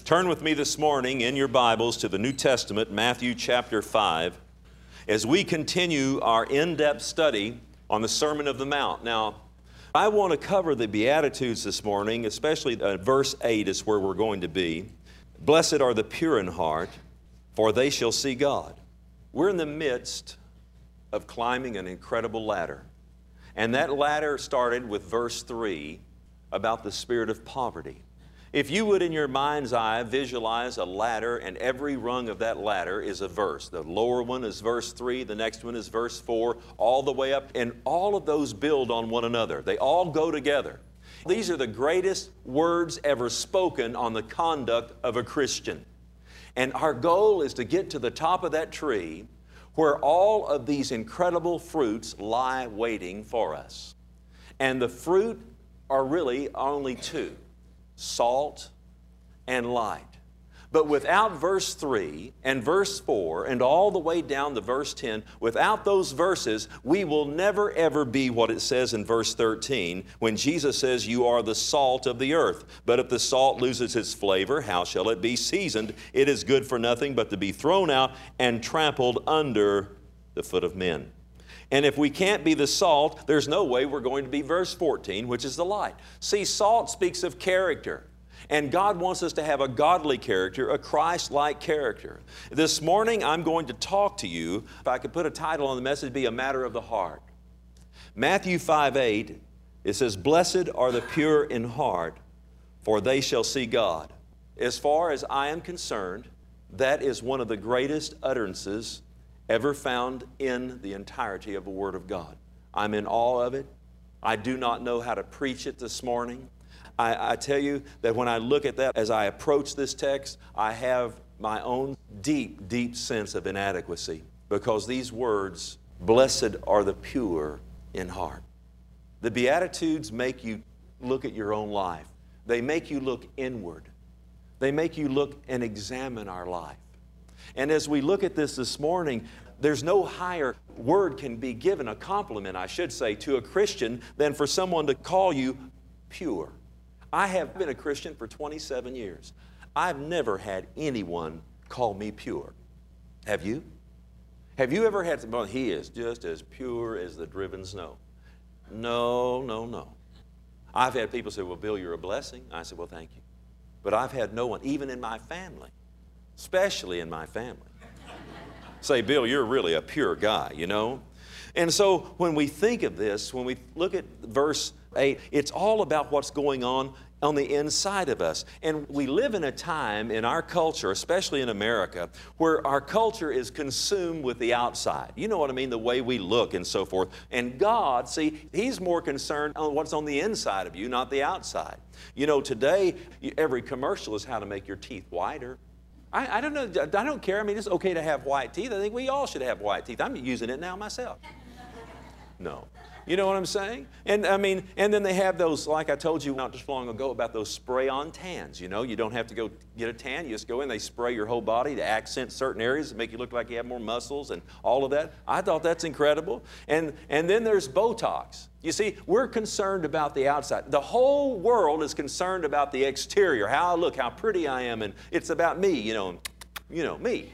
Turn with me this morning in your Bibles to the New Testament, Matthew chapter 5, as we continue our in-depth study on the Sermon of the Mount. Now, I want to cover the Beatitudes this morning, especially verse 8 is where we're going to be. Blessed are the pure in heart, for they shall see God. We're in the midst of climbing an incredible ladder. And that ladder started with verse 3 about the spirit of poverty. If you would in your mind's eye visualize a ladder, and every rung of that ladder is a verse. The lower one is verse 3, the next one is verse 4, all the way up, and all of those build on one another. They all go together. These are the greatest words ever spoken on the conduct of a Christian. And our goal is to get to the top of that tree where all of these incredible fruits lie waiting for us. And the fruit are really only two: salt and light. But without verse 3 and verse 4 and all the way down to verse 10, without those verses, we will never ever be what it says in verse 13 when Jesus says, "You are the salt of the earth. But if the salt loses its flavor, how shall it be seasoned? It is good for nothing but to be thrown out and trampled under the foot of men." And if we can't be the salt, there's no way we're going to be verse 14, which is the light. See, salt speaks of character. And God wants us to have a godly character, a Christ-like character. This morning, I'm going to talk to you, if I could put a title on the message, be a matter of the heart. Matthew 5:8, it says, "Blessed are the pure in heart, for they shall see God." As far as I am concerned, that is one of the greatest utterances ever found in the entirety of the Word of God. I'm in awe of it. I do not know how to preach it this morning. I tell you that when I look at that, as I approach this text, I have my own deep, deep sense of inadequacy, because these words, "Blessed are the pure in heart." The Beatitudes make you look at your own life. They make you look inward. They make you look and examine our life. And as we look at this morning, there's no higher word can be given, a compliment, I should say, to a Christian than for someone to call you pure. I have been a Christian for 27 years. I've never had anyone call me pure. Have you? Have you ever had someone, "He is just as pure as the driven snow"? No, no, no. I've had people say, "Well, Bill, you're a blessing." I said, "Well, thank you." But I've had no one, even in my family, especially in my family, say, "Bill, you're really a pure guy," you know? And so when we think of this, when we look at verse 8, it's all about what's going on the inside of us. And we live in a time in our culture, especially in America, where our culture is consumed with the outside. You know what I mean? The way we look and so forth. And God, see, He's more concerned on what's on the inside of you, not the outside. You know, today, every commercial is how to make your teeth whiter. I don't know, I don't care. I mean, it's okay to have white teeth. I think we all should have white teeth. I'm using it now myself. No. You know what I'm saying? And I mean, and then they have those, like I told you not just long ago, about those spray-on tans. You know, you don't have to go get a tan. You just go in, they spray your whole body to accent certain areas to make you look like you have more muscles and all of that. I thought that's incredible. And then there's Botox. You see, we're concerned about the outside. The whole world is concerned about the exterior, how I look, how pretty I am, and it's about me, you know, me.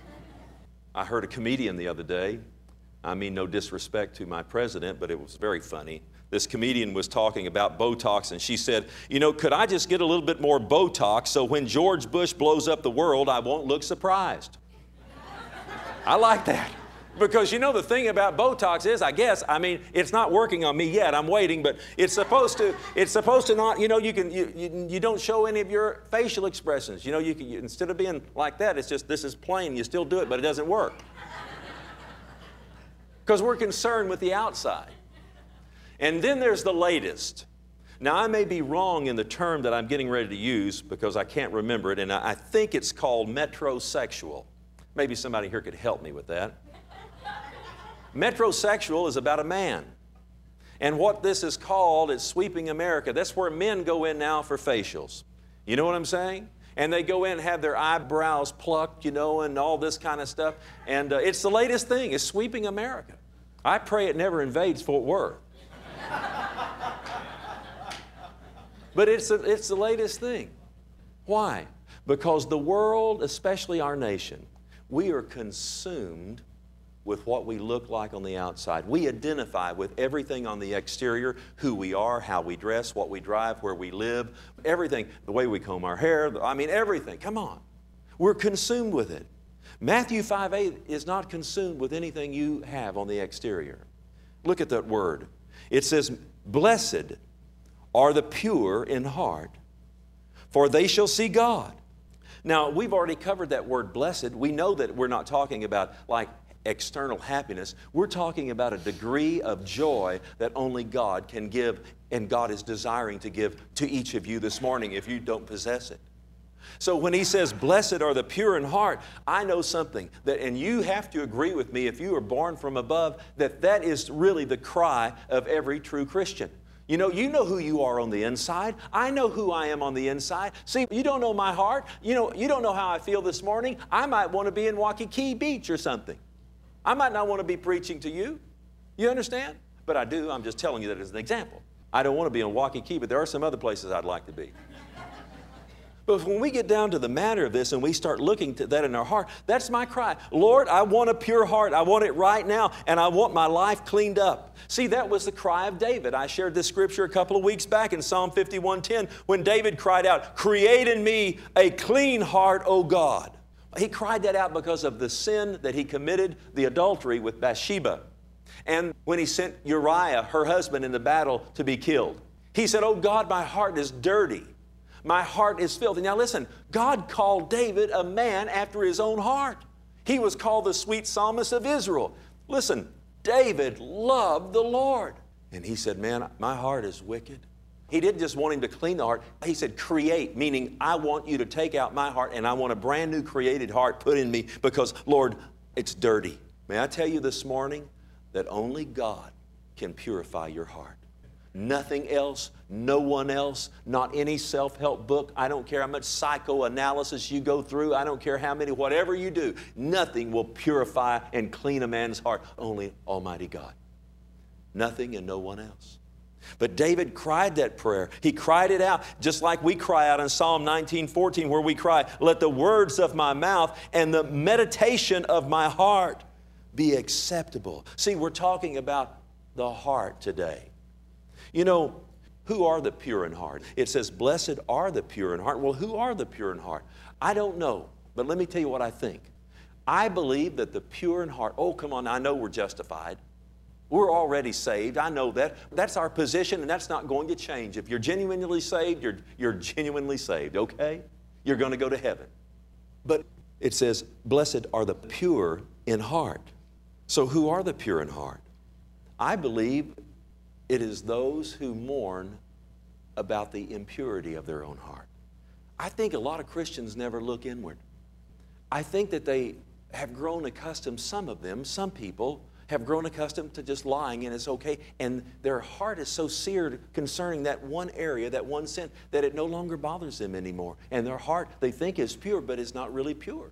I heard a comedian the other day. I mean, no disrespect to my president, but it was very funny. This comedian was talking about Botox, and she said, "You know, could I just get a little bit more Botox so when George Bush blows up the world, I won't look surprised?" I like that. Because you know the thing about Botox is, I guess, I mean, it's not working on me yet. I'm waiting, but it's supposed to not, you know, you don't show any of your facial expressions. You know, instead of being like that, it's just, this is plain. You still do it, but it doesn't work. Because we're concerned with the outside. And then there's the latest. Now, I may be wrong in the term that I'm getting ready to use because I can't remember it, and I think it's called metrosexual. Maybe somebody here could help me with that. Metrosexual is about a man. And what this is called is sweeping America. That's where men go in now for facials. You know what I'm saying? And they go in and have their eyebrows plucked, you know, and all this kind of stuff. And it's the latest thing. It's sweeping America. I pray it never invades Fort Worth. But it's the latest thing. Why? Because the world, especially our nation, we are consumed with what we look like on the outside. We identify with everything on the exterior, who we are, how we dress, what we drive, where we live, everything, the way we comb our hair, I mean everything. Come on. We're consumed with it. Matthew 5:8 is not consumed with anything you have on the exterior. Look at that word. It says, "Blessed are the pure in heart, for they shall see God." Now, we've already covered that word blessed. We know that we're not talking about like external happiness. We're talking about a degree of joy that only God can give, and God is desiring to give to each of you this morning if you don't possess it. So when he says, "Blessed are the pure in heart," I know something that, and you have to agree with me if you are born from above, that that is really the cry of every true Christian. You know who you are on the inside. I know who I am on the inside. See, you don't know my heart. You don't know how I feel this morning. I might want to be in Waikiki Beach or something. I might not want to be preaching to you. You understand? But I do. I'm just telling you that as an example. I don't want to be in Waikiki, but there are some other places I'd like to be. But when we get down to the matter of this and we start looking to that in our heart, that's my cry. Lord, I want a pure heart. I want it right now, and I want my life cleaned up. See, that was the cry of David. I shared this scripture a couple of weeks back in Psalm 51:10 when David cried out, "Create in me a clean heart, O God." He cried that out because of the sin that he committed, the adultery with Bathsheba. And when he sent Uriah, her husband, into battle to be killed, he said, "Oh God, my heart is dirty. My heart is filthy." Now listen, God called David a man after his own heart. He was called the sweet psalmist of Israel. Listen, David loved the Lord. And he said, "Man, my heart is wicked." He didn't just want him to clean the heart. He said, "Create," meaning I want you to take out my heart and I want a brand new created heart put in me because, Lord, it's dirty. May I tell you this morning that only God can purify your heart. Nothing else, no one else, not any self-help book. I don't care how much psychoanalysis you go through. I don't care how many, whatever you do, nothing will purify and clean a man's heart. Only Almighty God. Nothing and no one else. But David cried that prayer. He cried it out just like we cry out in Psalm 19:14 where we cry, "Let the words of my mouth and the meditation of my heart be acceptable." See, we're talking about the heart today. You know, who are the pure in heart? It says, "Blessed are the pure in heart." Well, who are the pure in heart? I don't know, but let me tell you what I think. I believe that the pure in heart, oh, come on, I know we're justified. We're already saved. I know that. That's our position, and that's not going to change. If you're genuinely saved, you're genuinely saved, okay? You're going to go to heaven. But it says, "Blessed are the pure in heart." So who are the pure in heart? I believe it is those who mourn about the impurity of their own heart. I think a lot of Christians never look inward. I think that they have grown accustomed, some of them, some people, have grown accustomed to just lying and it's okay. And their heart is so seared concerning that one area, that one sin, that it no longer bothers them anymore. And their heart, they think is pure, but it's not really pure.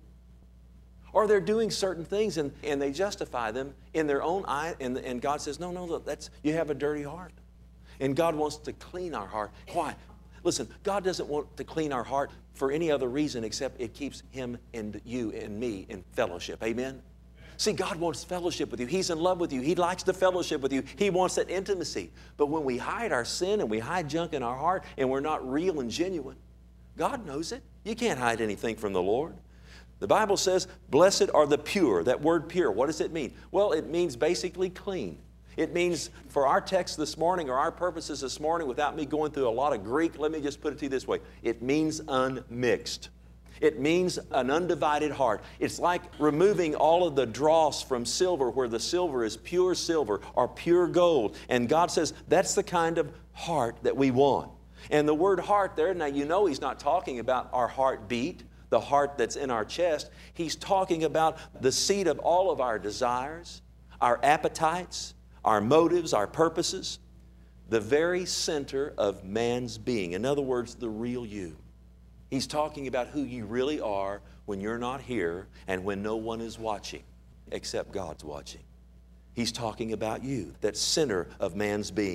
Or they're doing certain things and they justify them in their own eye. And God says, no, you have a dirty heart. And God wants to clean our heart. Why? Listen, God doesn't want to clean our heart for any other reason except it keeps Him and you and me in fellowship. Amen? See, God wants fellowship with you. He's in love with you. He likes to fellowship with you. He wants that intimacy. But when we hide our sin and we hide junk in our heart and we're not real and genuine, God knows it. You can't hide anything from the Lord. The Bible says, "Blessed are the pure." That word pure, what does it mean? Well, it means basically clean. It means, for our text this morning or our purposes this morning, without me going through a lot of Greek, let me just put it to you this way. It means unmixed. It means an undivided heart. It's like removing all of the dross from silver where the silver is pure silver or pure gold. And God says that's the kind of heart that we want. And the word heart there, now you know He's not talking about our heartbeat, the heart that's in our chest. He's talking about the seat of all of our desires, our appetites, our motives, our purposes, the very center of man's being. In other words, the real you. He's talking about who you really are when you're not here and when no one is watching except God's watching. He's talking about you, that center of man's being.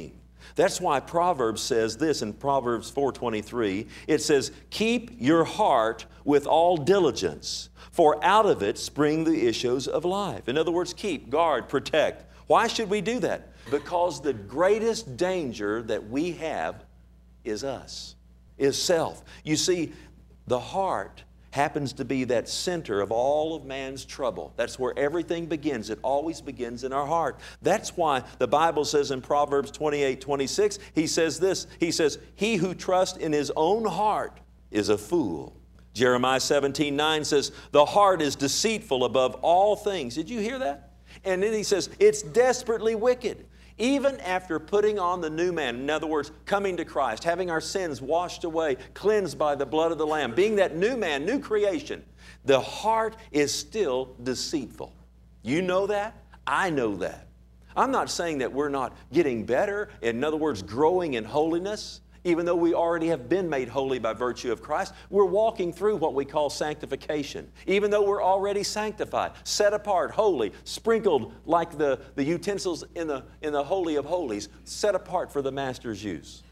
That's why Proverbs says this in Proverbs 4:23. It says, keep your heart with all diligence, for out of it spring the issues of life. In other words, keep, guard, protect. Why should we do that? Because the greatest danger that we have is us, is self. You see, the heart happens to be that center of all of man's trouble. That's where everything begins. It always begins in our heart. That's why the Bible says in Proverbs 28:26, he says this, he says, he who trusts in his own heart is a fool. Jeremiah 17:9 says, the heart is deceitful above all things. Did you hear that? And then he says, it's desperately wicked. Even after putting on the new man, in other words, coming to Christ, having our sins washed away, cleansed by the blood of the Lamb, being that new man, new creation, the heart is still deceitful. You know that? I know that. I'm not saying that we're not getting better, in other words, growing in holiness. Even though we already have been made holy by virtue of Christ, we're walking through what we call sanctification. Even though we're already sanctified, set apart, holy, sprinkled like the utensils in the Holy of Holies, set apart for the Master's use.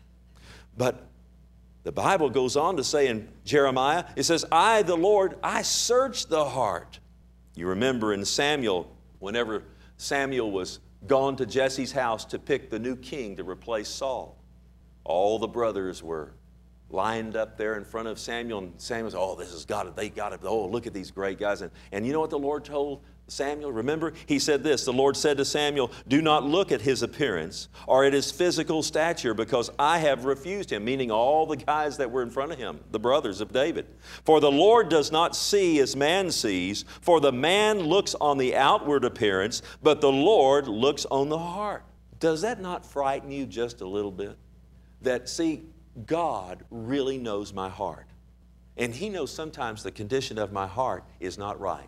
But the Bible goes on to say in Jeremiah, it says, I, the Lord, I search the heart. You remember in Samuel, whenever Samuel was gone to Jesse's house to pick the new king to replace Saul, all the brothers were lined up there in front of Samuel, and Samuel said, oh, this has got it, they got it, oh, look at these great guys. And you know what the Lord told Samuel? Remember, he said this, the Lord said to Samuel, do not look at his appearance or at his physical stature, because I have refused him, meaning all the guys that were in front of him, the brothers of David. For the Lord does not see as man sees, for the man looks on the outward appearance, but the Lord looks on the heart. Does that not frighten you just a little bit? That, see, God really knows my heart. And He knows sometimes the condition of my heart is not right.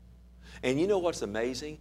And you know what's amazing?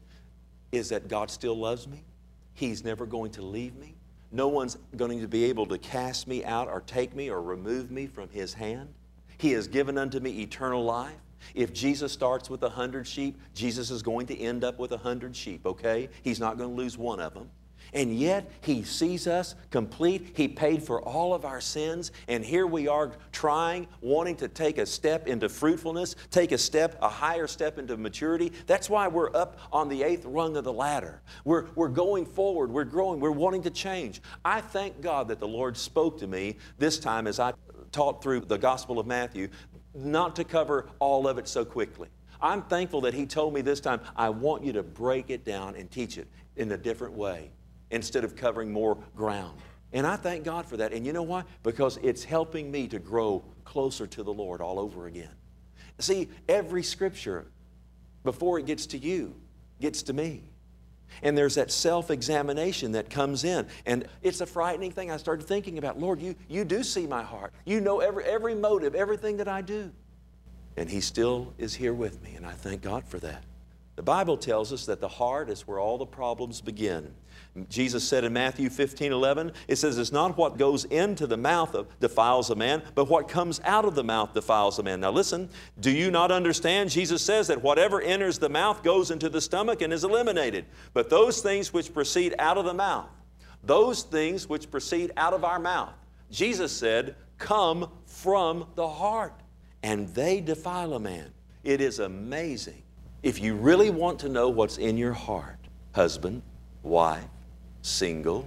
Is that God still loves me. He's never going to leave me. No one's going to be able to cast me out or take me or remove me from His hand. He has given unto me eternal life. If Jesus starts with 100 sheep, Jesus is going to end up with 100 sheep, okay? He's not going to lose one of them. And yet, He sees us complete. He paid for all of our sins. And here we are trying, wanting to take a step into fruitfulness, take a higher step into maturity. That's why we're up on the 8th rung of the ladder. We're going forward. We're growing. We're wanting to change. I thank God that the Lord spoke to me this time as I taught through the Gospel of Matthew, not to cover all of it so quickly. I'm thankful that He told me this time, I want you to break it down and teach it in a different way, instead of covering more ground. And I thank God for that. And you know why? Because it's helping me to grow closer to the Lord all over again. See, every Scripture, before it gets to you, gets to me. And there's that self-examination that comes in. And it's a frightening thing. I started thinking about, Lord, you do see my heart. You know every motive, everything that I do. And He still is here with me, and I thank God for that. The Bible tells us that the heart is where all the problems begin. Jesus said in Matthew 15:11, it says, it's not what goes into the mouth defiles a man, but what comes out of the mouth defiles a man. Now listen, do you not understand? Jesus says that whatever enters the mouth goes into the stomach and is eliminated. But those things which proceed out of the mouth, those things which proceed out of our mouth, Jesus said, come from the heart, and they defile a man. It is amazing. If you really want to know what's in your heart, husband, wife, single,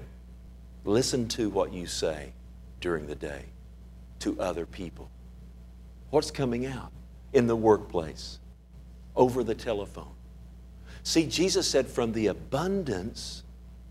listen to what you say during the day to other people. What's coming out in the workplace, over the telephone? See, Jesus said from the abundance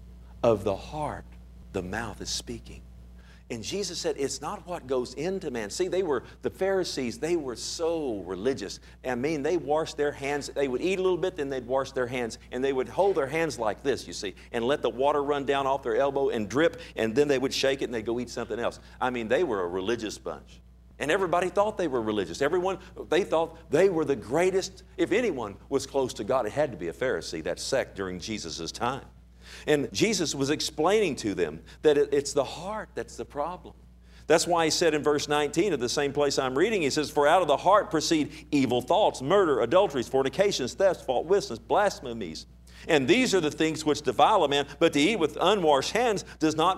of the heart, the mouth is speaking. And Jesus said, it's not what goes into man. See, the Pharisees, they were so religious. I mean, they washed their hands. They would eat a little bit, then they'd wash their hands. And they would hold their hands like this, you see, and let the water run down off their elbow and drip, and then they would shake it and they'd go eat something else. I mean, they were a religious bunch. And everybody thought they were religious. They thought they were the greatest. If anyone was close to God, it had to be a Pharisee, that sect during Jesus' time. And Jesus was explaining to them that it's the heart that's the problem. That's why He said in verse 19 of the same place I'm reading, He says, for out of the heart proceed evil thoughts, murder, adulteries, fornications, thefts, false witness, blasphemies. And these are the things which defile a man, but to eat with unwashed hands does not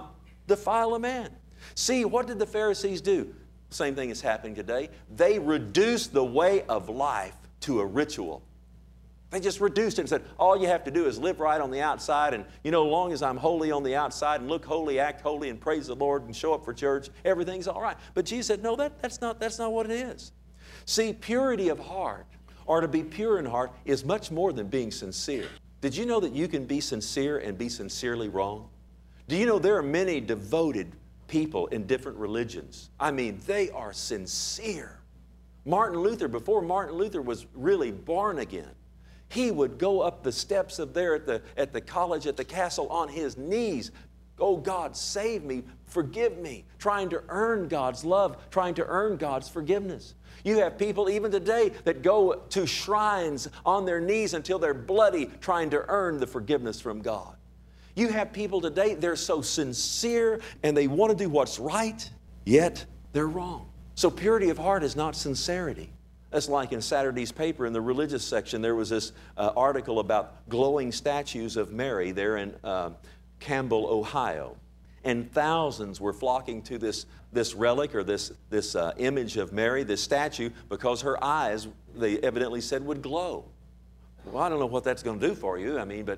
defile a man. See, what did the Pharisees do? Same thing is happening today. They reduced the way of life to a ritual. They just reduced it and said, all you have to do is live right on the outside, and as long as I'm holy on the outside and look holy, act holy, and praise the Lord and show up for church, everything's all right. But Jesus said, no, that's not what it is. See, purity of heart, or to be pure in heart, is much more than being sincere. Did you know that you can be sincere and be sincerely wrong? Do you know there are many devoted people in different religions? I mean, they are sincere. Martin Luther, before Martin Luther was really born again, he would go up the steps of there at the college, at the castle, on his knees. Oh God, save me, forgive me, trying to earn God's love, trying to earn God's forgiveness. You have people even today that go to shrines on their knees until they're bloody, trying to earn the forgiveness from God. You have people today, they're so sincere and they want to do what's right, yet they're wrong. So purity of heart is not sincerity. That's like in Saturday's paper in the religious section, there was this article about glowing statues of Mary there in Campbell, Ohio. And thousands were flocking to this relic or this image of Mary, this statue, because her eyes, they evidently said, would glow. Well, I don't know what that's going to do for you,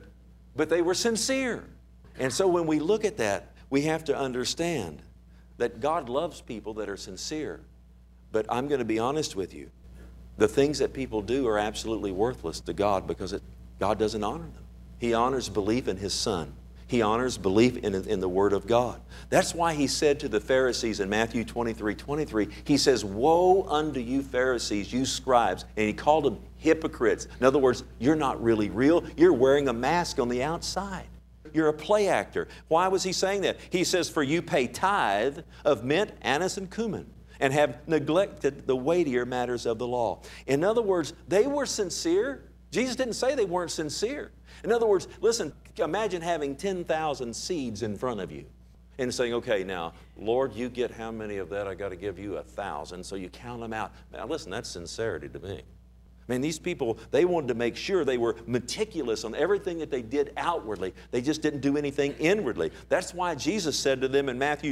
but they were sincere. And so when we look at that, we have to understand that God loves people that are sincere. But I'm going to be honest with you. The things that people do are absolutely worthless to God because God doesn't honor them. He honors belief in His Son. He honors belief in the Word of God. That's why He said to the Pharisees in Matthew 23:23, He says, woe unto you Pharisees, you scribes. And He called them hypocrites. In other words, you're not really real. You're wearing a mask on the outside. You're a play actor. Why was He saying that? He says, for you pay tithe of mint, anise, and cumin, and have neglected the weightier matters of the law. In other words, they were sincere. Jesus didn't say they weren't sincere. In other words, listen, imagine having 10,000 seeds in front of you and saying, okay, now, Lord, you get how many of that? I got to give you 1,000. So you count them out. Now, listen, that's sincerity to me. Man, these people, they wanted to make sure they were meticulous on everything that they did outwardly. They just didn't do anything inwardly. That's why Jesus said to them in Matthew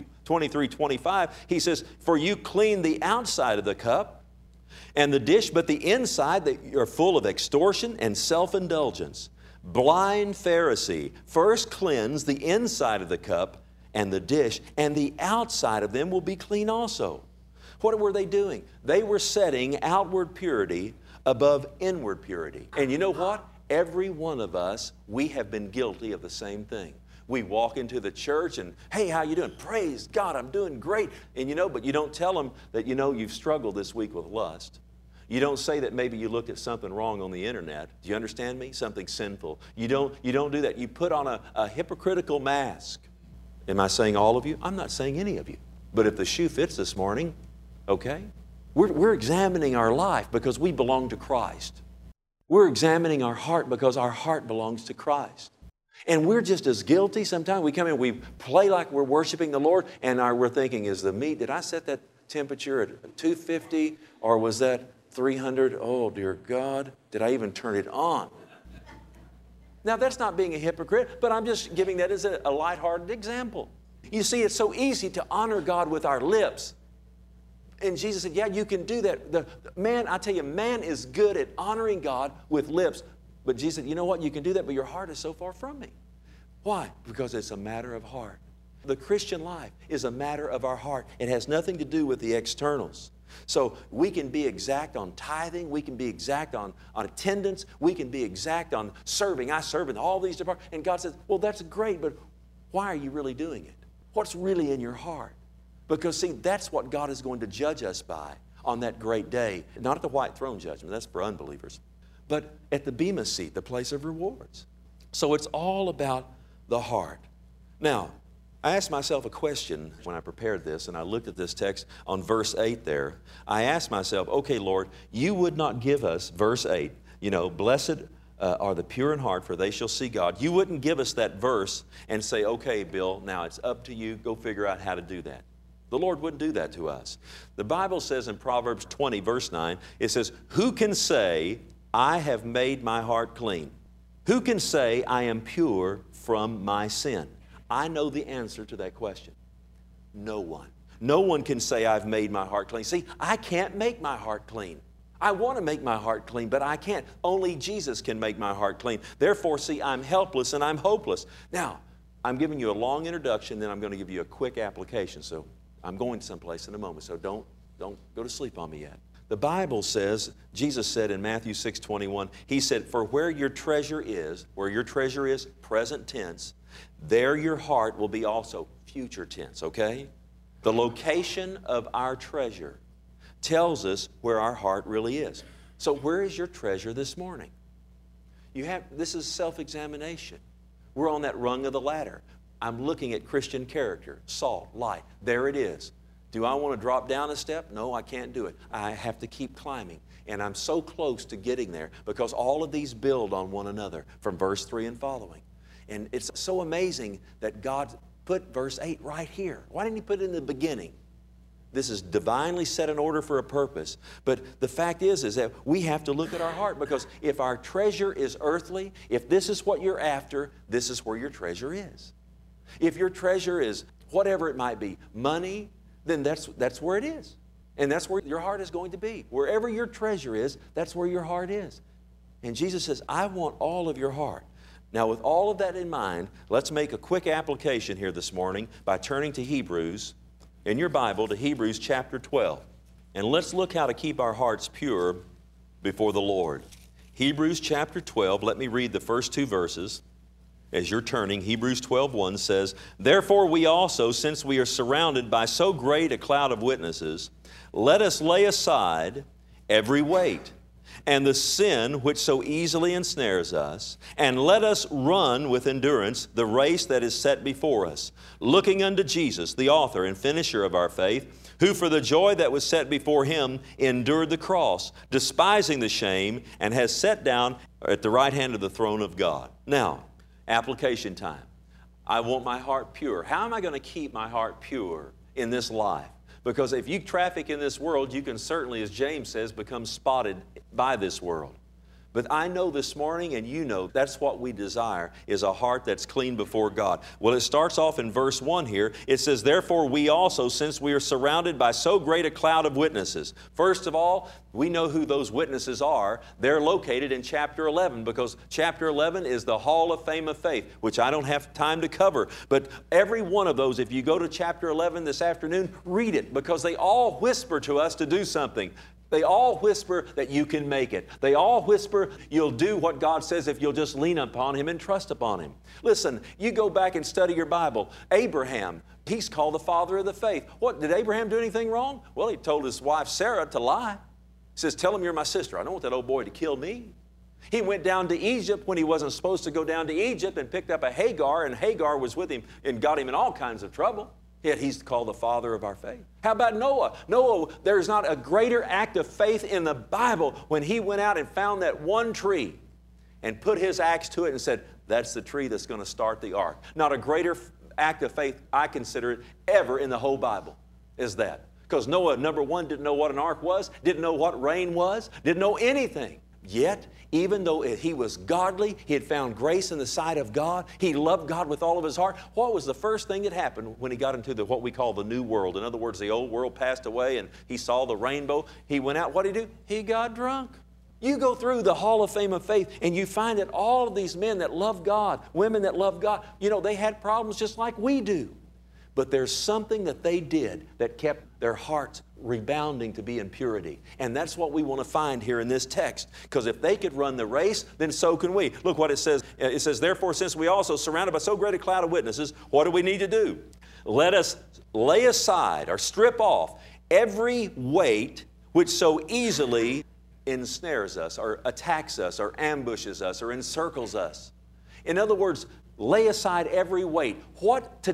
23:25, He says, for you clean the outside of the cup and the dish, but the inside that are full of extortion and self-indulgence. Blind Pharisee, first cleanse the inside of the cup and the dish, and the outside of them will be clean also. What were they doing? They were setting outward purity above inward purity. And you know what? Every one of us, we have been guilty of the same thing. We walk into the church and, hey, how you doing? Praise God, I'm doing great. And but you don't tell them that you've struggled this week with lust. You don't say that maybe you looked at something wrong on the internet. Do you understand me? Something sinful. You don't do that. You put on a hypocritical mask. Am I saying all of you? I'm not saying any of you. But if the shoe fits this morning, okay? We're examining our life because we belong to Christ. We're examining our heart because our heart belongs to Christ. And we're just as guilty. Sometimes we come in, we play like we're worshiping the Lord, and we're thinking, is the meat, did I set that temperature at 250 or was that 300? Oh, dear God, did I even turn it on? Now, that's not being a hypocrite, but I'm just giving that as a lighthearted example. You see, it's so easy to honor God with our lips. And Jesus said, yeah, you can do that. Man, I tell you, man is good at honoring God with lips. But Jesus said, you know what? You can do that, but your heart is so far from me. Why? Because it's a matter of heart. The Christian life is a matter of our heart. It has nothing to do with the externals. So we can be exact on tithing. We can be exact on attendance. We can be exact on serving. I serve in all these departments. And God says, well, that's great, but why are you really doing it? What's really in your heart? Because, see, that's what God is going to judge us by on that great day. Not at the white throne judgment. That's for unbelievers. But at the Bema seat, the place of rewards. So it's all about the heart. Now, I asked myself a question when I prepared this, and I looked at this text on verse 8 there. I asked myself, okay, Lord, you would not give us, verse 8, blessed are the pure in heart, for they shall see God. You wouldn't give us that verse and say, okay, Bill, now it's up to you. Go figure out how to do that. The Lord wouldn't do that to us. The Bible says in Proverbs 20, verse 9, it says, who can say, I have made my heart clean? Who can say, I am pure from my sin? I know the answer to that question. No one. No one can say, I've made my heart clean. See, I can't make my heart clean. I want to make my heart clean, but I can't. Only Jesus can make my heart clean. Therefore, see, I'm helpless and I'm hopeless. Now, I'm giving you a long introduction, then I'm going to give you a quick application. So I'm going someplace in a moment, so don't go to sleep on me yet. The Bible says, Jesus said in Matthew 6:21, He said, for where your treasure is, present tense, there your heart will be also, future tense, okay? The location of our treasure tells us where our heart really is. So where is your treasure this morning? This is self-examination. We're on that rung of the ladder. I'm looking at Christian character, salt, light. There it is. Do I want to drop down a step? No, I can't do it. I have to keep climbing. And I'm so close to getting there because all of these build on one another from verse 3 and following. And it's so amazing that God put verse 8 right here. Why didn't He put it in the beginning? This is divinely set in order for a purpose. But the fact is that we have to look at our heart, because if our treasure is earthly, if this is what you're after, this is where your treasure is. If your treasure is whatever it might be, money, then that's where it is. And that's where your heart is going to be. Wherever your treasure is, that's where your heart is. And Jesus says, I want all of your heart. Now, with all of that in mind, let's make a quick application here this morning by turning to Hebrews, in your Bible, to Hebrews chapter 12. And let's look how to keep our hearts pure before the Lord. Hebrews chapter 12, let me read the first two verses. As you're turning, Hebrews 12:1 says, therefore we also, since we are surrounded by so great a cloud of witnesses, let us lay aside every weight and the sin which so easily ensnares us, and let us run with endurance the race that is set before us, looking unto Jesus, the author and finisher of our faith, who for the joy that was set before Him endured the cross, despising the shame, and has sat down at the right hand of the throne of God. Now, application time. I want my heart pure. How am I going to keep my heart pure in this life? Because if you traffic in this world, you can certainly, as James says, become spotted by this world. But I know this morning, and you know, that's what we desire, is a heart that's clean before God. Well, it starts off in verse 1 here. It says, therefore we also, since we are surrounded by so great a cloud of witnesses. First of all, we know who those witnesses are. They're located in chapter 11, because chapter 11 is the Hall of Fame of Faith, which I don't have time to cover. But every one of those, if you go to chapter 11 this afternoon, read it, because they all whisper to us to do something. They all whisper that you can make it. They all whisper you'll do what God says if you'll just lean upon Him and trust upon Him. Listen, you go back and study your Bible. Abraham, he's called the father of the faith. What, did Abraham do anything wrong? Well, he told his wife Sarah to lie. He says, tell him you're my sister. I don't want that old boy to kill me. He went down to Egypt when he wasn't supposed to go down to Egypt and picked up a Hagar, and Hagar was with him and got him in all kinds of trouble. Yet he's called the father of our faith. How about Noah? Noah, there's not a greater act of faith in the Bible when he went out and found that one tree and put his axe to it and said, that's the tree that's going to start the ark. Not a greater act of faith, I consider it, ever in the whole Bible is that. Because Noah, number one, didn't know what an ark was, didn't know what rain was, didn't know anything. Yet, even though he was godly, he had found grace in the sight of God, he loved God with all of his heart. What was the first thing that happened when he got into what we call the new world? In other words, the old world passed away and he saw the rainbow. He went out. What did he do? He got drunk. You go through the Hall of Fame of Faith and you find that all of these men that love God, women that love God, you know, they had problems just like we do. But there's something that they did that kept their hearts rebounding to be in purity. And that's what we want to find here in this text. Because if they could run the race, then so can we. Look what it says. It says, therefore, since we also surrounded by so great a cloud of witnesses, what do we need to do? Let us lay aside or strip off every weight which so easily ensnares us or attacks us or ambushes us or encircles us. In other words, lay aside every weight. What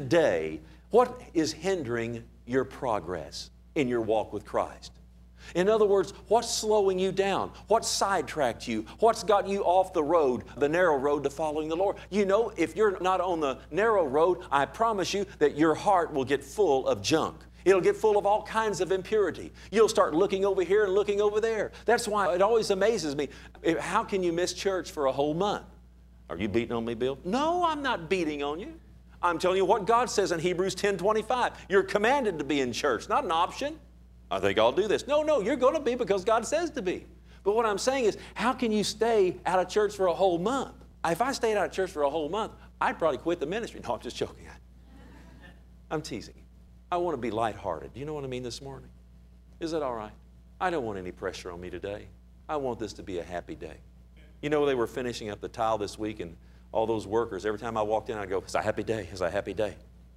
is hindering your progress in your walk with Christ? In other words, what's slowing you down? What sidetracked you? What's got you off the road, the narrow road to following the Lord? You know, if you're not on the narrow road, I promise you that your heart will get full of junk. It'll get full of all kinds of impurity. You'll start looking over here and looking over there. That's why it always amazes me. How can you miss church for a whole month? Are you beating on me, Bill? No, I'm not beating on you. I'm telling you what God says in Hebrews 10:25. You're commanded to be in church, not an option. I think I'll do this. No, you're going to be because God says to be. But what I'm saying is, how can you stay out of church for a whole month? If I stayed out of church for a whole month, I'd probably quit the ministry. No, I'm just joking. I'm teasing. I want to be lighthearted. Do you know what I mean this morning? Is that all right? I don't want any pressure on me today. I want this to be a happy day. You know, they were finishing up the tile this week, and all those workers, every time I walked in, I'd go, it's a happy day, it's a happy day.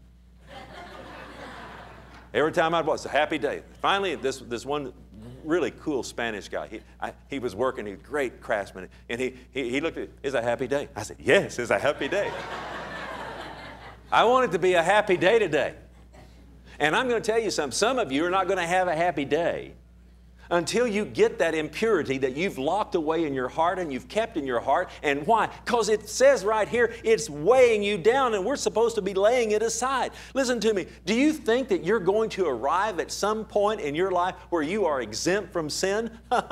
Every time I'd walk, it's a happy day. Finally, this one really cool Spanish guy, he was working, he was a great craftsman, and he looked at, it's a happy day. I said, yes, it's a happy day. I want it to be a happy day today. And I'm going to tell you something, some of you are not going to have a happy day until you get that impurity that you've locked away in your heart and you've kept in your heart. And why? Because it says right here, it's weighing you down and we're supposed to be laying it aside. Listen to me. Do you think that you're going to arrive at some point in your life where you are exempt from sin?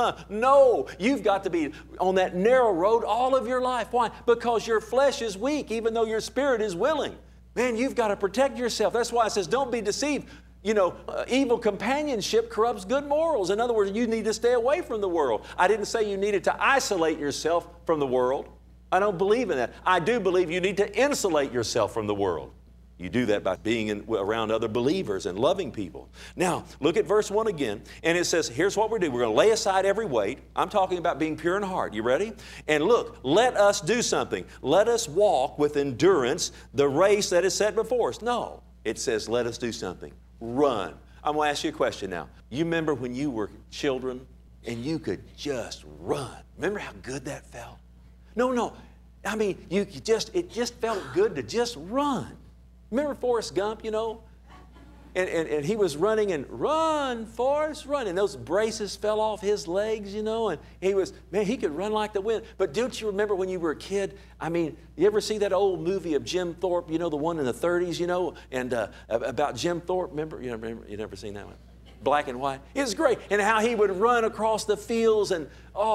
No. You've got to be on that narrow road all of your life. Why? Because your flesh is weak even though your spirit is willing. Man, you've got to protect yourself. That's why it says don't be deceived. You know, evil companionship corrupts good morals. In other words, you need to stay away from the world. I didn't say you needed to isolate yourself from the world. I don't believe in that. I do believe you need to insulate yourself from the world. You do that by being around other believers and loving people. Now, look at verse 1 again, and it says, here's what we're doing. We're going to lay aside every weight. I'm talking about being pure in heart. You ready? And look, let us do something. Let us walk with endurance the race that is set before us. No, it says let us do something. Run. I'm going to ask you a question now. You remember when you were children and you could just run? Remember how good that felt? No. I mean, it just felt good to just run. Remember Forrest Gump, you know? And he was running and run, Forrest, run. And those braces fell off his legs, you know, and he could run like the wind. But don't you remember when you were a kid? I mean, you ever see that old movie of Jim Thorpe, you know, the one in the 30s, you know, and about Jim Thorpe, remember? You never seen that one? Black and white. It was great. And how he would run across the fields and,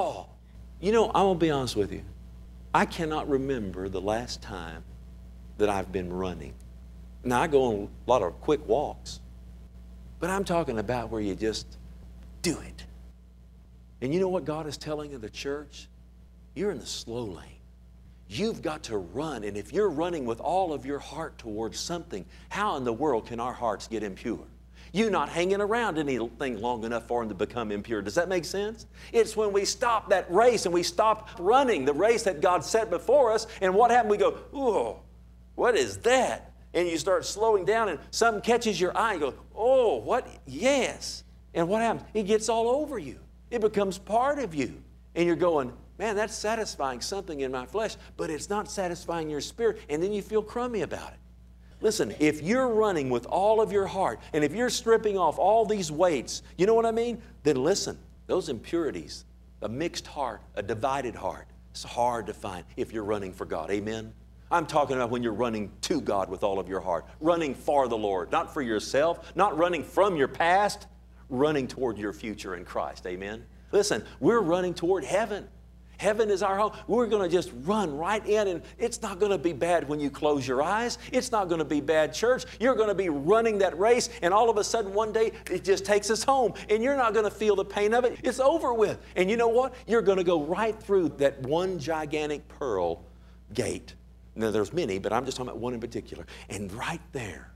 you know, I'm going to be honest with you. I cannot remember the last time that I've been running. Now, I go on a lot of quick walks, but I'm talking about where you just do it. And you know what God is telling the church? You're in the slow lane. You've got to run, and if you're running with all of your heart towards something, how in the world can our hearts get impure? You're not hanging around anything long enough for them to become impure. Does that make sense? It's when we stop that race and we stop running the race that God set before us, and what happens? We go, oh, what is that? And you start slowing down and something catches your eye and you go, oh, what? Yes. And what happens? It gets all over you. It becomes part of you. And you're going, man, that's satisfying something in my flesh, but it's not satisfying your spirit. And then you feel crummy about it. Listen, if you're running with all of your heart and if you're stripping off all these weights, you know what I mean? Then listen, those impurities, a mixed heart, a divided heart, it's hard to find if you're running for God. Amen? I'm talking about when you're running to God with all of your heart, running for the Lord, not for yourself, not running from your past, running toward your future in Christ. Amen? Listen, we're running toward heaven. Heaven is our home. We're going to just run right in, and it's not going to be bad when you close your eyes. It's not going to be bad, church. You're going to be running that race, and all of a sudden one day it just takes us home, and you're not going to feel the pain of it. It's over with. And you know what? You're going to go right through that one gigantic pearl gate. Now, there's many, but I'm just talking about one in particular. And right there,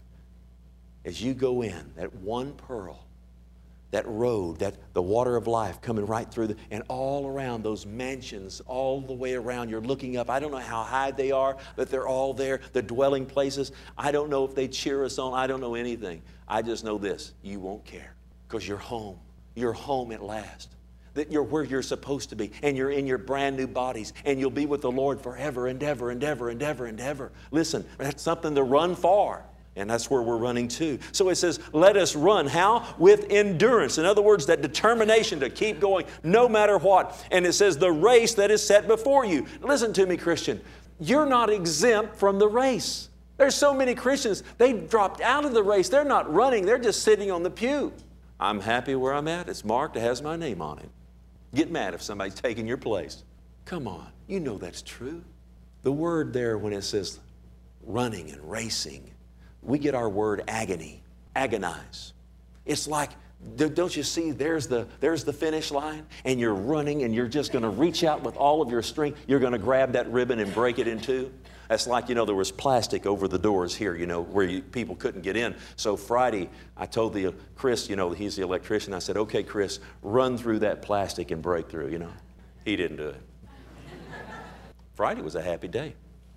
as you go in, that one pearl, that road, the water of life coming right through, and all around those mansions, all the way around, you're looking up. I don't know how high they are, but they're all there, the dwelling places. I don't know if they cheer us on. I don't know anything. I just know this, you won't care because you're home. You're home at last. That you're where you're supposed to be, and you're in your brand new bodies, and you'll be with the Lord forever and ever and ever and ever and ever. Listen, that's something to run for, and that's where we're running to. So it says, let us run. How? With endurance. In other words, that determination to keep going no matter what. And it says, the race that is set before you. Listen to me, Christian. You're not exempt from the race. There's so many Christians, they dropped out of the race. They're not running. They're just sitting on the pew. I'm happy where I'm at. It's marked. It has my name on it. Get mad if somebody's taking your place. Come on, you know that's true. The word there when it says running and racing. We get our word agony, agonize. It's like, don't you see, there's the finish line, and you're running and you're just going to reach out with all of your strength. You're going to grab that ribbon and break it in two. That's like, there was plastic over the doors here, where people couldn't get in. So Friday, I told Chris, he's the electrician. I said, okay, Chris, run through that plastic and break through, He didn't do it. Friday was a happy day.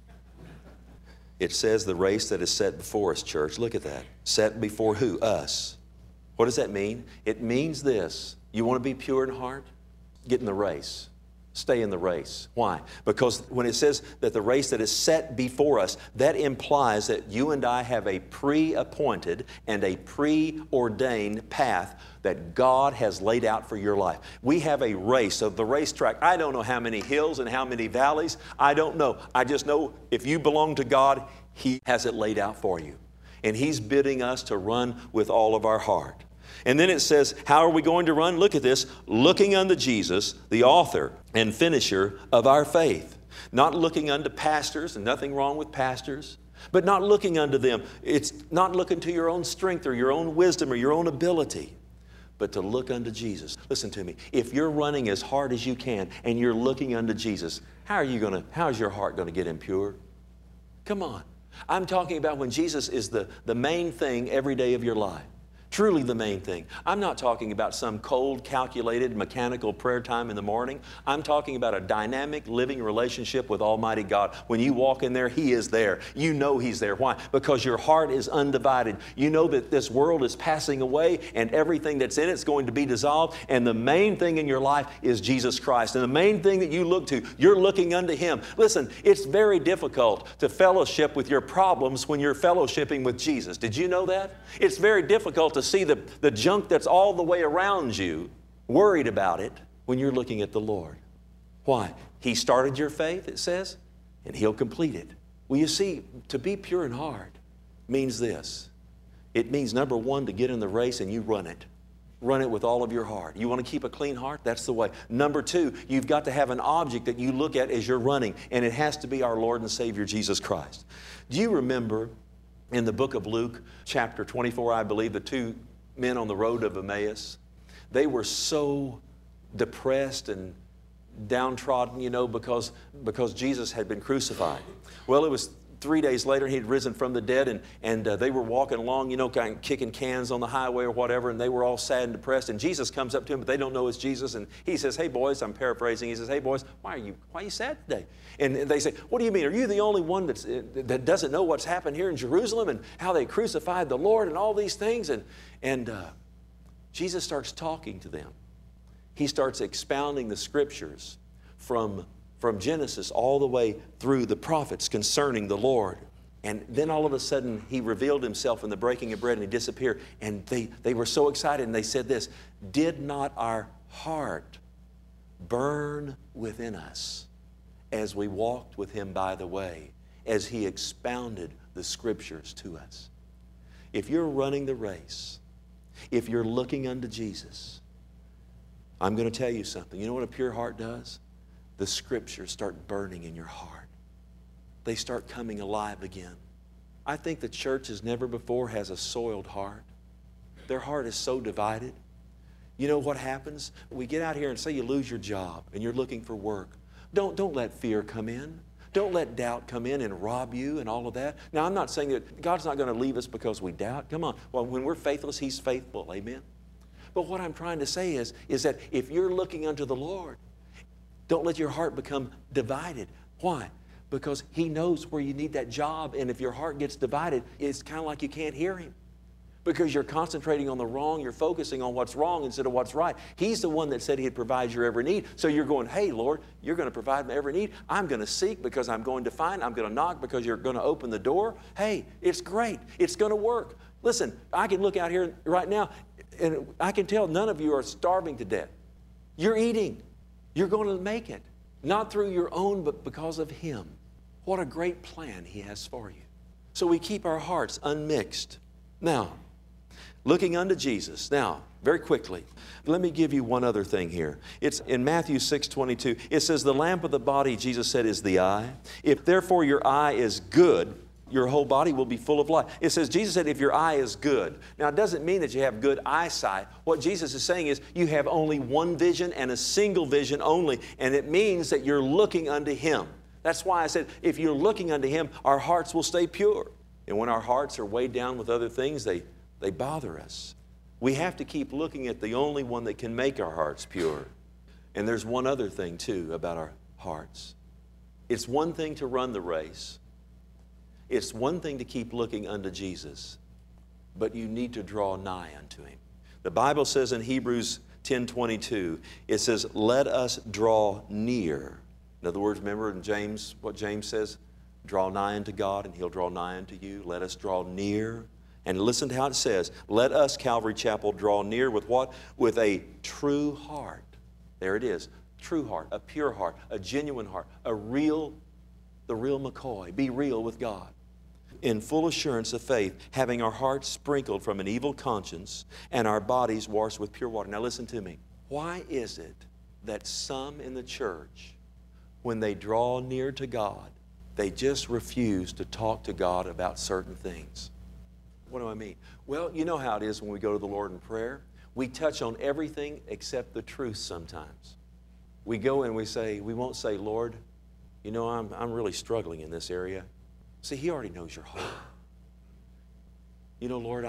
It says the race that is set before us, church. Look at that. Set before who? Us. What does that mean? It means this. You want to be pure in heart? Get in the race. Stay in the race. Why? Because when it says that the race that is set before us, that implies that you and I have a pre-appointed and a preordained path that God has laid out for your life. We have a race of the racetrack. I don't know how many hills and how many valleys. I don't know. I just know if you belong to God, He has it laid out for you. And He's bidding us to run with all of our heart. And then it says, how are we going to run? Look at this. Looking unto Jesus, the author and finisher of our faith. Not looking unto pastors, and nothing wrong with pastors, but not looking unto them. It's not looking to your own strength or your own wisdom or your own ability, but to look unto Jesus. Listen to me. If you're running as hard as you can and you're looking unto Jesus, how is your heart going to get impure? Come on. I'm talking about when Jesus is the main thing every day of your life. Truly the main thing. I'm not talking about some cold, calculated, mechanical prayer time in the morning. I'm talking about a dynamic, living relationship with Almighty God. When you walk in there, He is there. You know He's there. Why? Because your heart is undivided. You know that this world is passing away and everything that's in it is going to be dissolved. And the main thing in your life is Jesus Christ. And the main thing that you look to, you're looking unto Him. Listen, it's very difficult to fellowship with your problems when you're fellowshipping with Jesus. Did you know that? It's very difficult to see the junk that's all the way around you, worried about it, when you're looking at the Lord. Why? He started your faith, it says, and He'll complete it. Well, you see, to be pure in heart means this. It means, number one, to get in the race and you run it. Run it with all of your heart. You want to keep a clean heart? That's the way. Number two, you've got to have an object that you look at as you're running, and it has to be our Lord and Savior, Jesus Christ. Do you remember in the book of Luke, chapter 24, I believe, the two men on the road of Emmaus, they were so depressed and downtrodden, because Jesus had been crucified. Well, it was 3 days later, He had risen from the dead, and they were walking along, kind of kicking cans on the highway or whatever, and they were all sad and depressed. And Jesus comes up to them, but they don't know it's Jesus. And He says, hey, boys, I'm paraphrasing. He says, hey, boys, why are you sad today? And they say, what do you mean? Are you the only one that doesn't know what's happened here in Jerusalem and how they crucified the Lord and all these things? And Jesus starts talking to them. He starts expounding the Scriptures from Genesis all the way through the prophets concerning the Lord. And then all of a sudden, He revealed Himself in the breaking of bread and He disappeared. And they were so excited, and they said this, did not our heart burn within us as we walked with Him by the way, as He expounded the Scriptures to us? If you're running the race, if you're looking unto Jesus, I'm going to tell you something. You know what a pure heart does? The Scriptures start burning in your heart. They start coming alive again. I think the church as never before has a soiled heart. Their heart is so divided. You know what happens? We get out here and say you lose your job and you're looking for work. Don't let fear come in. Don't let doubt come in and rob you and all of that. Now, I'm not saying that God's not going to leave us because we doubt. Come on. Well, when we're faithless, He's faithful. Amen? But what I'm trying to say is that if you're looking unto the Lord, don't let your heart become divided. Why? Because He knows where you need that job, and if your heart gets divided, it's kind of like you can't hear Him. Because you're concentrating on the wrong, you're focusing on what's wrong instead of what's right. He's the one that said He'd provide your every need. So you're going, hey, Lord, you're going to provide my every need. I'm going to seek because I'm going to find. I'm going to knock because you're going to open the door. Hey, it's great. It's going to work. Listen, I can look out here right now, and I can tell none of you are starving to death. You're eating. You're going to make it. Not through your own, but because of Him. What a great plan He has for you. So we keep our hearts unmixed. Now, looking unto Jesus. Now, very quickly, let me give you one other thing here. It's in Matthew 6:22. It says, the lamp of the body, Jesus said, is the eye. If therefore your eye is good, your whole body will be full of light. It says, Jesus said, if your eye is good. Now, it doesn't mean that you have good eyesight. What Jesus is saying is you have only one vision and a single vision only, and it means that you're looking unto Him. That's why I said, if you're looking unto Him, our hearts will stay pure. And when our hearts are weighed down with other things, they bother us. We have to keep looking at the only one that can make our hearts pure. And there's one other thing, too, about our hearts. It's one thing to run the race. It's one thing to keep looking unto Jesus, but you need to draw nigh unto Him. The Bible says in Hebrews 10:22, it says, let us draw near. In other words, remember in James, what James says? Draw nigh unto God and He'll draw nigh unto you. Let us draw near. And listen to how it says, let us, Calvary Chapel, draw near with what? With a true heart. There it is. True heart, a pure heart, a genuine heart, the real McCoy. Be real with God. In full assurance of faith, having our hearts sprinkled from an evil conscience and our bodies washed with pure water. Now listen to me. Why is it that some in the church, when they draw near to God, they just refuse to talk to God about certain things? What do I mean? Well, you know how it is when we go to the Lord in prayer. We touch on everything except the truth sometimes. We go and we won't say, Lord, you know, I'm really struggling in this area. See, He already knows your heart. You know, Lord,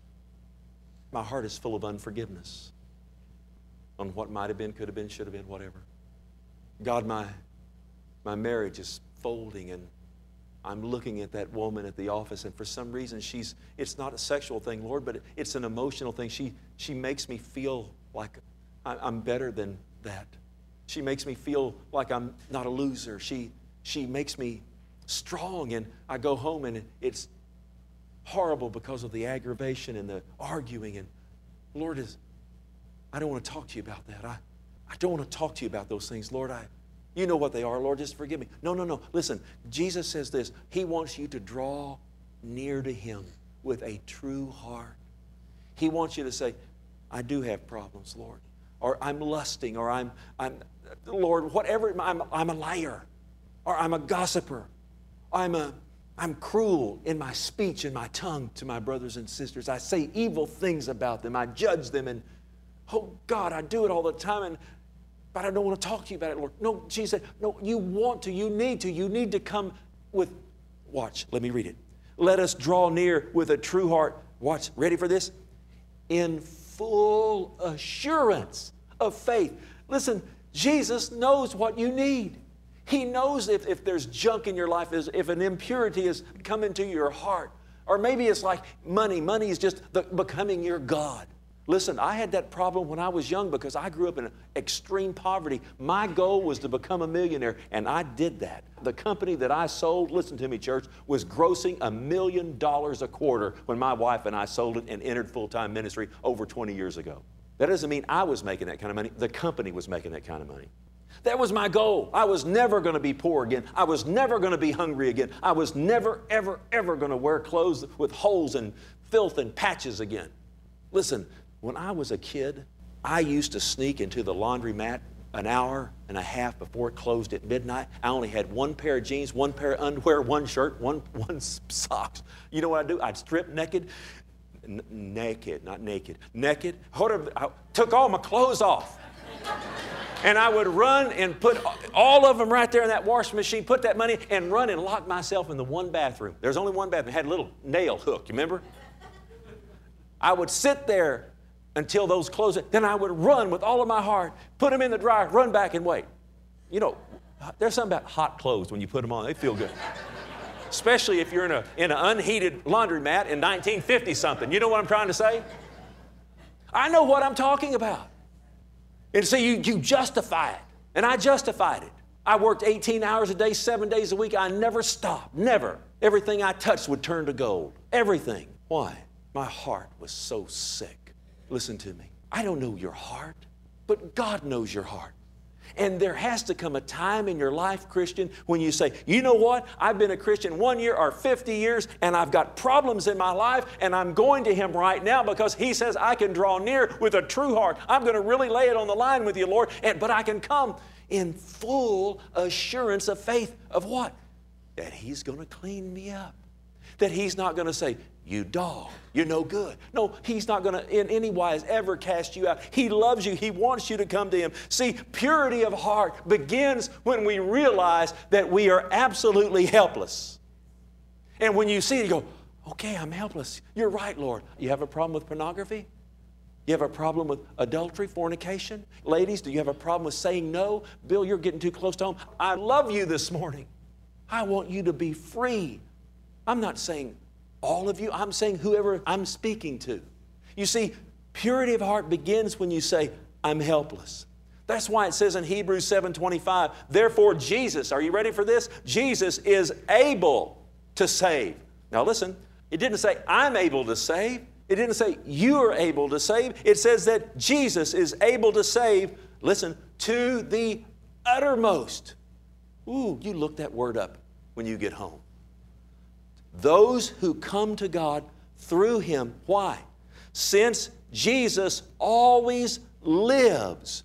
my heart is full of unforgiveness on what might have been, could have been, should have been, whatever. God, my marriage is folding, and I'm looking at that woman at the office, and for some reason it's not a sexual thing, Lord, but it's an emotional thing. She makes me feel like I'm better than that. She makes me feel like I'm not a loser. She makes me strong, and I go home and it's horrible because of the aggravation and the arguing. And Lord, I don't want to talk to you about that. I don't want to talk to you about those things. Lord, you know what they are. Lord, just forgive me. No. Listen, Jesus says this. He wants you to draw near to Him with a true heart. He wants you to say, I do have problems, Lord. Or I'm lusting, or I'm Lord, whatever, I'm a liar, or I'm a gossiper. I'm cruel in my speech and my tongue to my brothers and sisters. I say evil things about them. I judge them, and oh God, I do it all the time, but I don't want to talk to you about it, Lord. No, Jesus said, no, you want to, you need to come with, watch, let me read it. Let us draw near with a true heart. Watch, ready for this? In full assurance of faith. Listen, Jesus knows what you need. He knows if there's junk in your life, if an impurity has come into your heart. Or maybe it's like money. Money is just becoming your God. Listen, I had that problem when I was young because I grew up in extreme poverty. My goal was to become a millionaire, and I did that. The company that I sold, listen to me, church, was grossing $1 million a quarter when my wife and I sold it and entered full-time ministry over 20 years ago. That doesn't mean I was making that kind of money. The company was making that kind of money. That was my goal. I was never going to be poor again. I was never going to be hungry again. I was never, ever, ever going to wear clothes with holes and filth and patches again. Listen, when I was a kid, I used to sneak into the laundromat an hour and a half before it closed at midnight. I only had one pair of jeans, one pair of underwear, one shirt, one socks. You know what I'd do? I'd strip naked. Naked. I took all my clothes off. And I would run and put all of them right there in that washing machine, put that money, and run and lock myself in the one bathroom. There's only one bathroom. It had a little nail hook, you remember? I would sit there until those clothes, then I would run with all of my heart, put them in the dryer, run back and wait. You know, there's something about hot clothes when you put them on. They feel good. Especially if you're in an unheated laundromat in 1950-something. You know what I'm trying to say? I know what I'm talking about. And so you justify it. And I justified it. I worked 18 hours a day, 7 days a week. I never stopped. Never. Everything I touched would turn to gold. Everything. Why? My heart was so sick. Listen to me. I don't know your heart, but God knows your heart. And there has to come a time in your life, Christian, when you say, you know what? I've been a Christian 1 year or 50 years, and I've got problems in my life, and I'm going to Him right now because He says I can draw near with a true heart. I'm going to really lay it on the line with you, Lord, but I can come in full assurance of faith of what? That He's going to clean me up. That He's not going to say, you dog, you're no good. No, He's not going to in any wise ever cast you out. He loves you. He wants you to come to Him. See, purity of heart begins when we realize that we are absolutely helpless. And when you see it, you go, okay, I'm helpless. You're right, Lord. You have a problem with pornography? You have a problem with adultery, fornication? Ladies, do you have a problem with saying no? Bill, you're getting too close to home. I love you this morning. I want you to be free. I'm not saying all of you. I'm saying whoever I'm speaking to. You see, purity of heart begins when you say, I'm helpless. That's why it says in Hebrews 7:25, therefore Jesus, are you ready for this? Jesus is able to save. Now listen, it didn't say I'm able to save. It didn't say you are able to save. It says that Jesus is able to save, listen, to the uttermost. Ooh, you look that word up when you get home. Those who come to God through Him. Why? Since Jesus always lives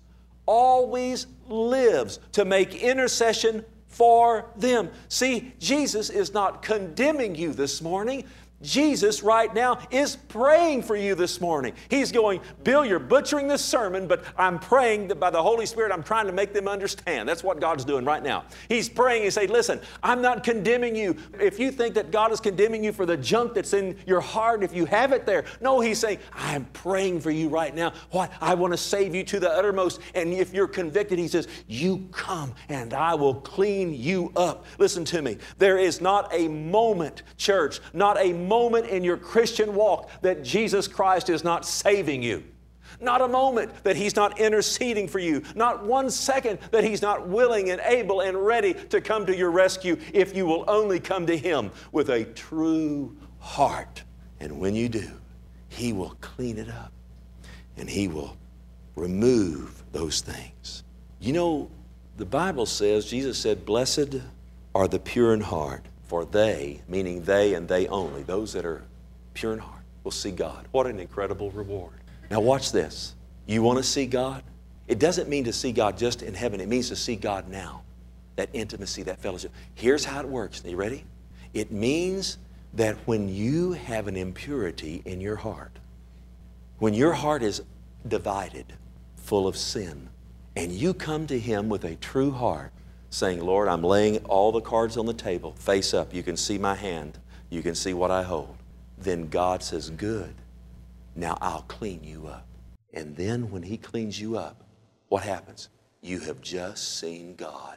to make intercession for them. See, Jesus is not condemning you this morning. Jesus right now is praying for you this morning. He's going, Bill, you're butchering this sermon, but I'm praying that by the Holy Spirit, I'm trying to make them understand. That's what God's doing right now. He's praying and saying, listen, I'm not condemning you. If you think that God is condemning you for the junk that's in your heart, if you have it there, no, He's saying, I'm praying for you right now. What? I want to save you to the uttermost. And if you're convicted, He says, you come and I will clean you up. Listen to me. There is not a moment, church, not a moment in your Christian walk that Jesus Christ is not saving you. Not a moment that He's not interceding for you. Not 1 second that He's not willing and able and ready to come to your rescue if you will only come to Him with a true heart. And when you do, He will clean it up and He will remove those things. You know, the Bible says, Jesus said, blessed are the pure in heart, for they, meaning they and they only, those that are pure in heart, will see God. What an incredible reward. Now watch this. You want to see God? It doesn't mean to see God just in heaven. It means to see God now. That intimacy, that fellowship. Here's how it works. Are you ready? It means that when you have an impurity in your heart, when your heart is divided, full of sin, and you come to Him with a true heart, saying, Lord, I'm laying all the cards on the table, face up. You can see my hand. You can see what I hold. Then God says, good. Now I'll clean you up. And then when He cleans you up, what happens? You have just seen God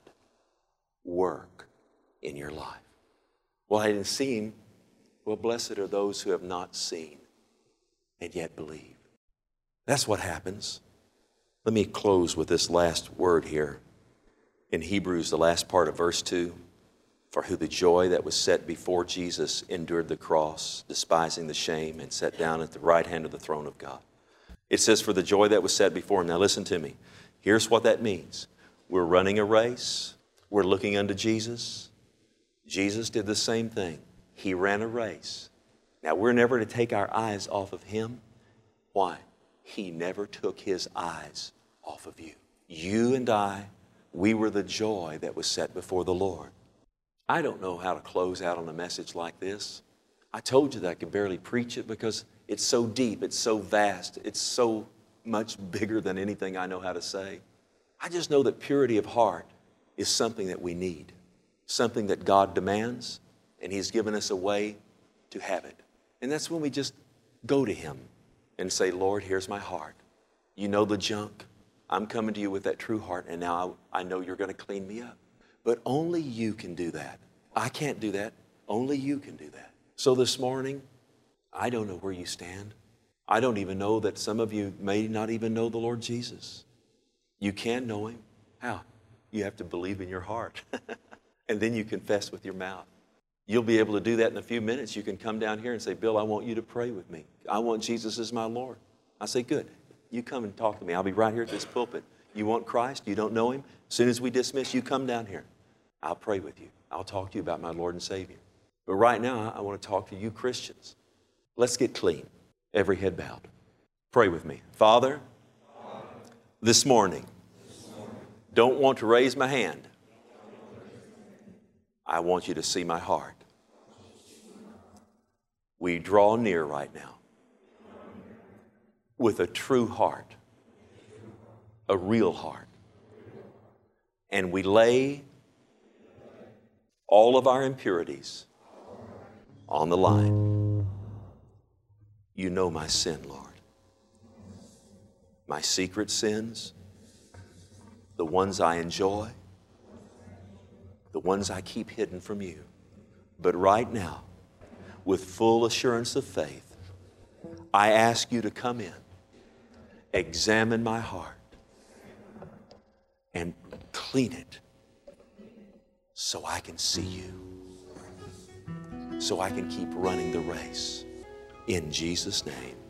work in your life. Well, I didn't see Him. Well, blessed are those who have not seen and yet believe. That's what happens. Let me close with this last word here. In Hebrews, the last part of verse 2, for who the joy that was set before Jesus endured the cross, despising the shame, and sat down at the right hand of the throne of God. It says, for the joy that was set before Him. Now listen to me. Here's what that means. We're running a race. We're looking unto Jesus. Jesus did the same thing. He ran a race. Now we're never to take our eyes off of Him. Why? He never took His eyes off of you. You and I, we were the joy that was set before the Lord. I don't know how to close out on a message like this. I told you that I could barely preach it because it's so deep, it's so vast, it's so much bigger than anything I know how to say. I just know that purity of heart is something that we need, something that God demands, and He's given us a way to have it. And that's when we just go to Him and say, Lord, here's my heart. You know the junk. I'm coming to you with that true heart, and now I know you're going to clean me up. But only you can do that. I can't do that. Only you can do that. So this morning, I don't know where you stand. I don't even know that some of you may not even know the Lord Jesus. You can know Him. How? You have to believe in your heart. And then you confess with your mouth. You'll be able to do that in a few minutes. You can come down here and say, Bill, I want you to pray with me. I want Jesus as my Lord. I say, good. You come and talk to me. I'll be right here at this pulpit. You want Christ? You don't know Him? As soon as we dismiss, you come down here. I'll pray with you. I'll talk to you about my Lord and Savior. But right now, I want to talk to you Christians. Let's get clean. Every head bowed. Pray with me. Father, this morning, don't want to raise my hand. I want you to see my heart. we draw near right now with a true heart, a real heart, and we lay all of our impurities on the line. You know my sin, Lord. My secret sins, the ones I enjoy, the ones I keep hidden from you. But right now, with full assurance of faith, I ask you to come in, examine my heart, and clean it so I can see you, so I can keep running the race. In Jesus' name.